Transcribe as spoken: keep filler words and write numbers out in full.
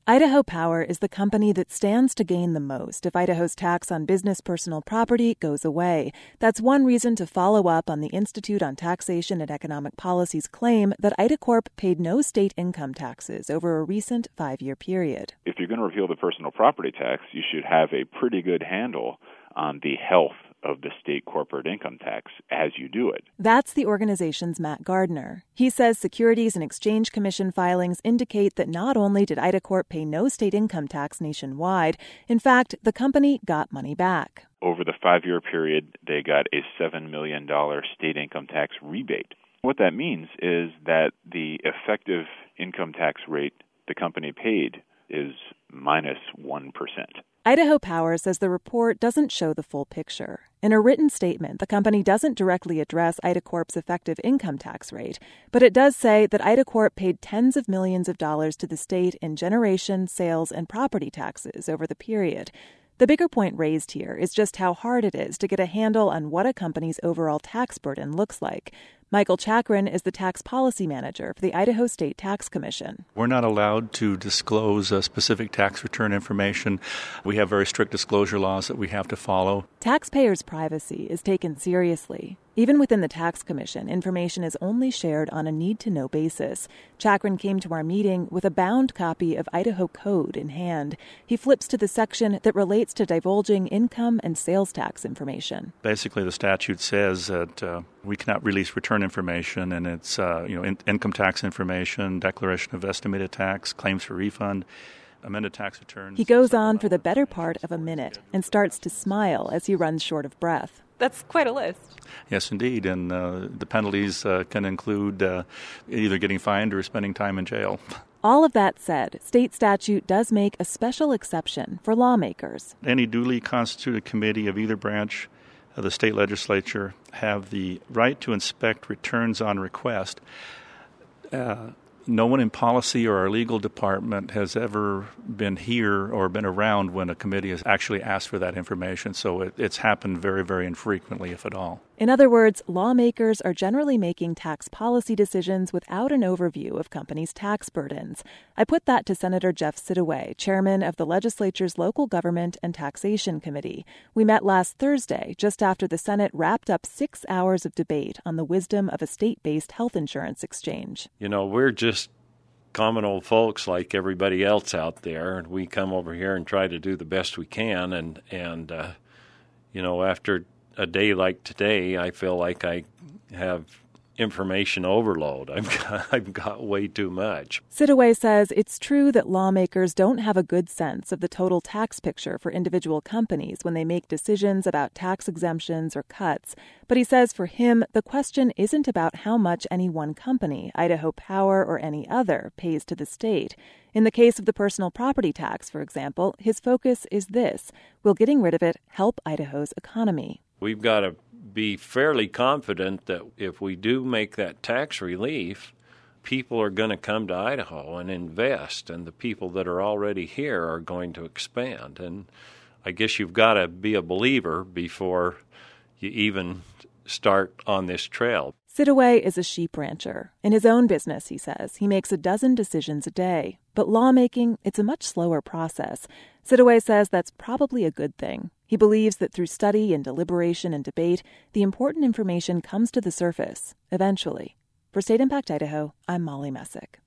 Idaho Power is the company that stands to gain the most if Idaho's tax on business personal property goes away. That's one reason to follow up on the Institute on Taxation and Economic Policy's claim that IDACORP paid no state income taxes over a recent five-year period. If you're going to repeal the personal property tax, you should have a pretty good handle on the health of the state corporate income tax as you do it. That's the organization's Matt Gardner. He says Securities and Exchange Commission filings indicate that not only did IDACORP pay no state income tax nationwide, in fact, the company got money back. Over the five-year period, they got a seven million dollars state income tax rebate. What that means is that the effective income tax rate the company paid is minus one percent. Idaho Power says the report doesn't show the full picture. In a written statement, the company doesn't directly address IDACORP's effective income tax rate, but it does say that IDACORP paid tens of millions of dollars to the state in generation, sales, and property taxes over the period. The bigger point raised here is just how hard it is to get a handle on what a company's overall tax burden looks like. Michael Chakrin is the tax policy manager for the Idaho State Tax Commission. We're not allowed to disclose uh, specific tax return information. We have very strict disclosure laws that we have to follow. Taxpayers' privacy is taken seriously. Even within the Tax Commission, information is only shared on a need-to-know basis. Chakrin came to our meeting with a bound copy of Idaho Code in hand. He flips to the section that relates to divulging income and sales tax information. Basically, the statute says that uh, we cannot release return information, and it's uh, you know in- income tax information, declaration of estimated tax, claims for refund, amended tax returns. He goes on for the better part of a minute and starts to smile as he runs short of breath. That's quite a list. Yes, indeed, and uh, the penalties uh, can include uh, either getting fined or spending time in jail. All of that said, state statute does make a special exception for lawmakers. Any duly constituted committee of either branch of the state legislature have the right to inspect returns on request. Uh, no one in policy or our legal department has ever been here or been around when a committee has actually asked for that information, so it, it's happened very, very infrequently, if at all. In other words, lawmakers are generally making tax policy decisions without an overview of companies' tax burdens. I put that to Senator Jeff Sidaway, chairman of the legislature's Local Government and Taxation Committee. We met last Thursday, just after the Senate wrapped up six hours of debate on the wisdom of a state-based health insurance exchange. You know, we're just common old folks like everybody else out there, and we come over here and try to do the best we can, and, and uh, you know, after a day like today, I feel like I have information overload. I've got, I've got way too much. Sidaway says it's true that lawmakers don't have a good sense of the total tax picture for individual companies when they make decisions about tax exemptions or cuts. But he says for him, the question isn't about how much any one company, Idaho Power or any other, pays to the state. In the case of the personal property tax, for example, his focus is this: will getting rid of it help Idaho's economy? We've got to be fairly confident that if we do make that tax relief, people are going to come to Idaho and invest, and the people that are already here are going to expand. And I guess you've got to be a believer before you even start on this trail. Sidaway is a sheep rancher. In his own business, he says, he makes a dozen decisions a day. But lawmaking, it's a much slower process. Sidaway says that's probably a good thing. He believes that through study and deliberation and debate, the important information comes to the surface, eventually. For State Impact Idaho, I'm Molly Messick.